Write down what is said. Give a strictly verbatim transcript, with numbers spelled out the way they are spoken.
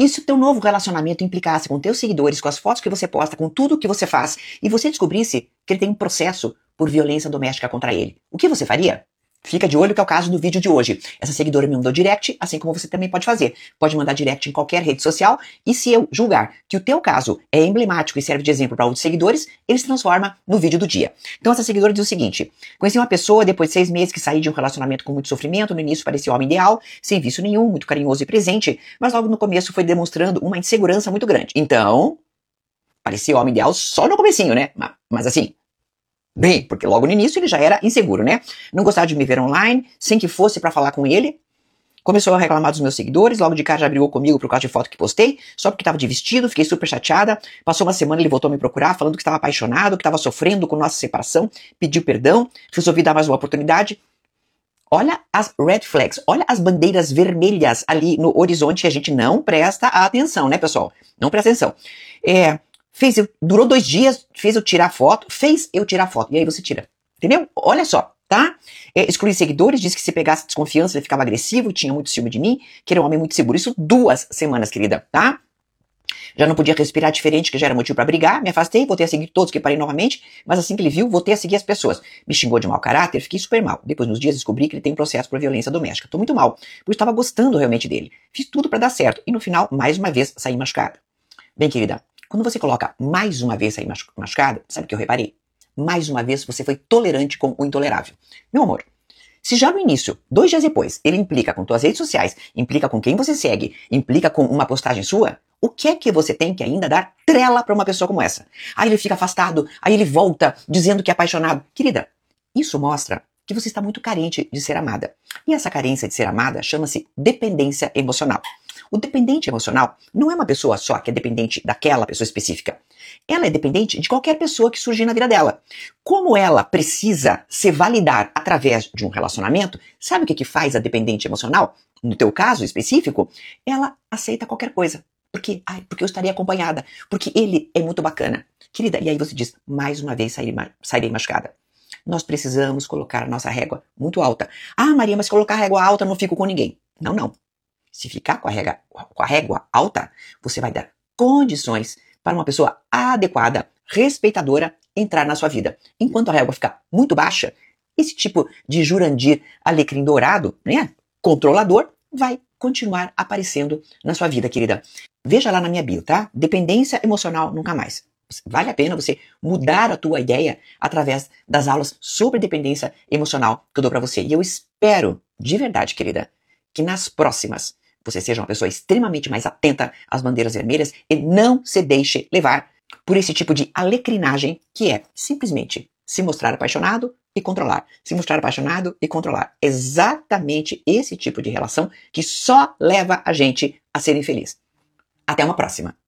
E se o teu novo relacionamento implicasse com teus seguidores, com as fotos que você posta, com tudo que você faz, e você descobrisse que ele tem um processo por violência doméstica contra ele, o que você faria? Fica de olho que é o caso do vídeo de hoje. Essa seguidora me mandou direct, assim como você também pode fazer. Pode mandar direct em qualquer rede social, e se eu julgar que o teu caso é emblemático e serve de exemplo para outros seguidores, ele se transforma no vídeo do dia. Então essa seguidora diz o seguinte: conheci uma pessoa depois de seis meses que saí de um relacionamento com muito sofrimento. No início parecia o homem ideal, sem vício nenhum, muito carinhoso e presente, mas logo no começo foi demonstrando uma insegurança muito grande. Então, parecia o homem ideal só no comecinho, né? Mas, mas assim... Bem, porque logo no início ele já era inseguro, né? Não gostava de me ver online, sem que fosse pra falar com ele. Começou a reclamar dos meus seguidores, logo de cara já brigou comigo por causa de foto que postei, só porque tava de vestido, fiquei super chateada. Passou uma semana, ele voltou a me procurar, falando que estava apaixonado, que estava sofrendo com nossa separação, pediu perdão, resolvi dar mais uma oportunidade. Olha as red flags, olha as bandeiras vermelhas ali no horizonte, e a gente não presta atenção, né, pessoal? Não presta atenção. É... Fez eu, durou dois dias, fez eu tirar foto, fez eu tirar foto, e aí você tira, entendeu? Olha só, tá? É, excluí seguidores, disse que se pegasse desconfiança ele ficava agressivo, tinha muito ciúme de mim, que era um homem muito seguro. Isso duas semanas, querida, tá? Já não podia respirar diferente, que já era motivo pra brigar, me afastei, voltei a seguir todos que parei novamente, mas assim que ele viu, voltei a seguir as pessoas. Me xingou de mau caráter, fiquei super mal. Depois, nos dias, descobri que ele tem um processo por violência doméstica. Tô muito mal, pois estava gostando realmente dele. Fiz tudo pra dar certo, e no final, mais uma vez, saí machucada. Bem, querida, quando você coloca mais uma vez sair machucada, sabe o que eu reparei? Mais uma vez você foi tolerante com o intolerável. Meu amor, se já no início, dois dias depois, ele implica com tuas redes sociais, implica com quem você segue, implica com uma postagem sua, o que é que você tem que ainda dar trela pra uma pessoa como essa? Aí ele fica afastado, aí ele volta dizendo que é apaixonado. Querida, isso mostra que você está muito carente de ser amada. E essa carência de ser amada chama-se dependência emocional. O dependente emocional não é uma pessoa só que é dependente daquela pessoa específica. Ela é dependente de qualquer pessoa que surgir na vida dela. Como ela precisa se validar através de um relacionamento, sabe o que que faz a dependente emocional? No teu caso específico, ela aceita qualquer coisa. Por quê? Ai, porque eu estaria acompanhada. Porque ele é muito bacana. Querida, e aí você diz, mais uma vez sairei, sairei machucada. Nós precisamos colocar a nossa régua muito alta. Ah, Maria, mas se colocar a régua alta, eu não fico com ninguém. Não, não. Se ficar com a, régua, com a régua alta, você vai dar condições para uma pessoa adequada, respeitadora, entrar na sua vida. Enquanto a régua ficar muito baixa, esse tipo de Jurandir Alecrim Dourado, né, controlador, vai continuar aparecendo na sua vida, querida. Veja lá na minha bio, tá? Dependência emocional nunca mais. Vale a pena você mudar a tua ideia através das aulas sobre dependência emocional que eu dou para você. E eu espero, de verdade, querida, que nas próximas você seja uma pessoa extremamente mais atenta às bandeiras vermelhas e não se deixe levar por esse tipo de alecrinagem que é simplesmente se mostrar apaixonado e controlar. Se mostrar apaixonado e controlar. Exatamente esse tipo de relação que só leva a gente a ser infeliz. Até uma próxima.